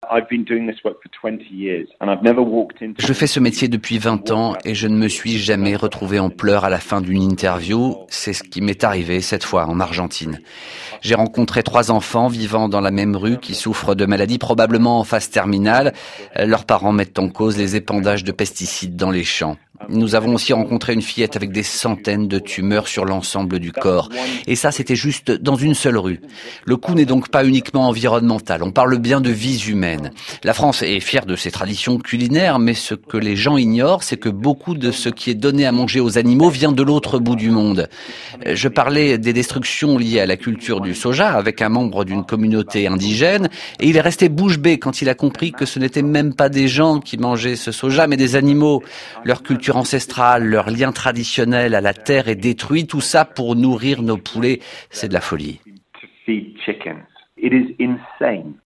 Je fais ce métier depuis 20 ans et je ne me suis jamais retrouvé en pleurs à la fin d'une interview. C'est ce qui m'est arrivé cette fois en Argentine. J'ai rencontré 3 enfants vivant dans la même rue qui souffrent de maladies probablement en phase terminale. Leurs parents mettent en cause les épandages de pesticides dans les champs. Nous avons aussi rencontré une fillette avec des centaines de tumeurs sur l'ensemble du corps. Et ça, c'était juste dans une seule rue. Le coup n'est donc pas uniquement environnemental. On parle bien de vies humaines. La France est fière de ses traditions culinaires, mais ce que les gens ignorent, c'est que beaucoup de ce qui est donné à manger aux animaux vient de l'autre bout du monde. Je parlais des destructions liées à la culture du soja avec un membre d'une communauté indigène, et il est resté bouche bée quand il a compris que ce n'étaient même pas des gens qui mangeaient ce soja, mais des animaux. Leur culture ancestrale, leur lien traditionnel à la terre est détruit, tout ça pour nourrir nos poulets, c'est de la folie.